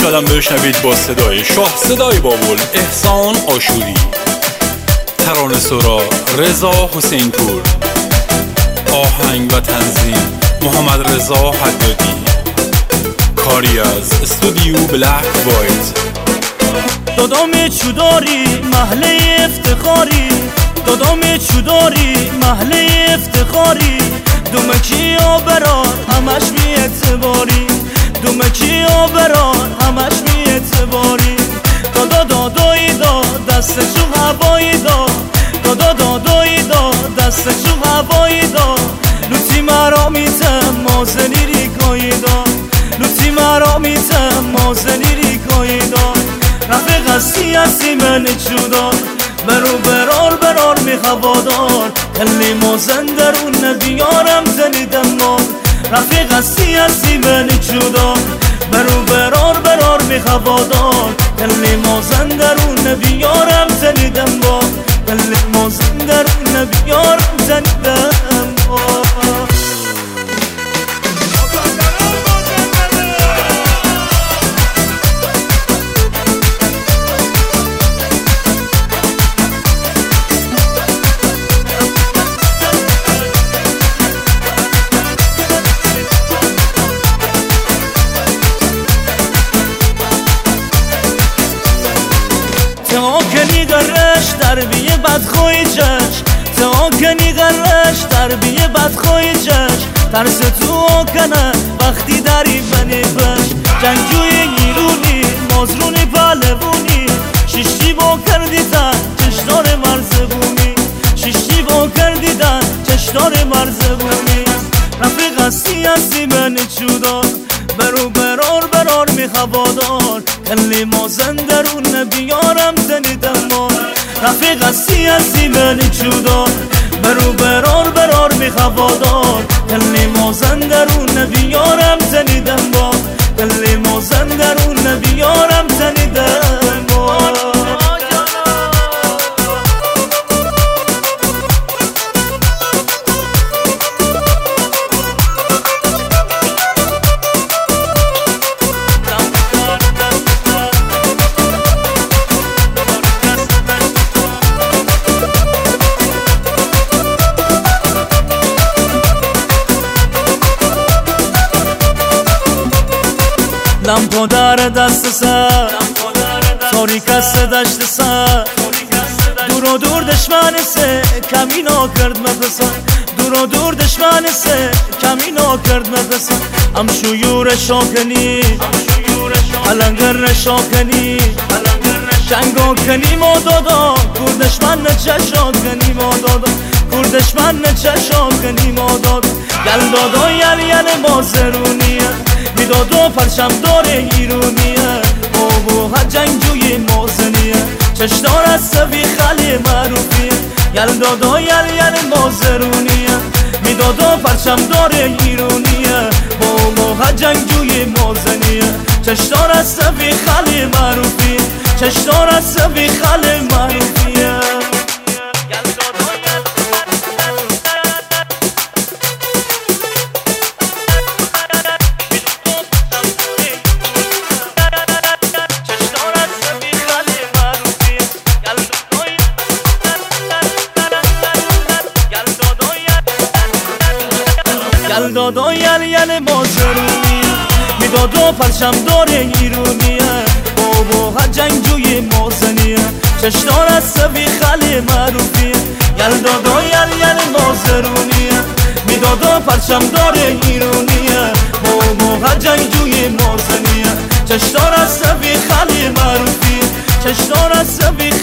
خوشحالم بشنوید با صدای شاه صدای بابل احسان آشوری، ترانه سرا رضا حسین پور، آهنگ و تنظیم محمد رضا حدادی، کاری از استودیو بلک وایت. دادام چوداری محله افتخاری، دادام چوداری محله افتخاری، دومکی آبرار همش بی اعتباری، دومکی آبرار همش بی اعتباری. دادا دادایی دا دستشو هوایی دا، دادا دادایی دا دستشو هوایی دا. لوتی مرا میتم مازنی ریکایی دا، لوتی مرا میتم مازنی ریکایی دا. رفیق هستی من جدا، برو برار می هوادار، کلی مازن درون دیارم زنیدم ما. رفیق هستی من جدا، برو برار می هوادار، کلی مازن درون دیارم زنیدم با، کلی مازن درون دیارم زنیدم با. کنی گرش تربیه بدخوی چش، تا کنی گرش تربیه بدخوی چش. ترس تو کنه وقتی داری بنی بش، جنگجوی گیرونی مازرونی پهلوونی. شیشتی با کردیدن چشدار مرزبونی، شیشتی با کردیدن چشدار مرزبونی. رفیق هستی من چودار، برو برار می هوادار، کلی مازن درون بیارم زنیدم ما. رفیق هستی من چودار، برو برار می هوادار، کلی مازن درون بیارم زنیدم با، کلی مازن درون بیارم زنیدم با. لمپا در دست سر، تاریک است دشت سر. دور دشمن سه کمینا کرد مدرسه، دور دشمن سه کمینا کرد مدرسه. ام شیور شاکنی علنگر شاکنی، جنگا کنی ما دادا کور دشمن نچشا کنی ما دادا، کور دشمن نچشا کنی ما دادا. یل دادا یل مازرونیه، میدادو پرچم داره ایرونیه. بابو ها جنگجوی مازنیه، چشدار از سوی خلی معروفیه. یل دادا یل مازرونیه، میدادو پرچم داره ایرونیه. بابو ها جنگجوی مازنیه، چشدار از سوی خلی معروفیه، چشدار از سوی خلی معروفیه. یل دادا یل مازرونیه، میدادو پرچم داره ایرونیه. بابا ها جنگجوی مازنیه، چشدار از سوی خلی معروفیه. یل دادا یل مازرونیه، میدادو پرچم داره ایرونیه. بابا ها جنگجوی مازنیه، چشدار از سوی خلی معروفیه، چشدار از سوی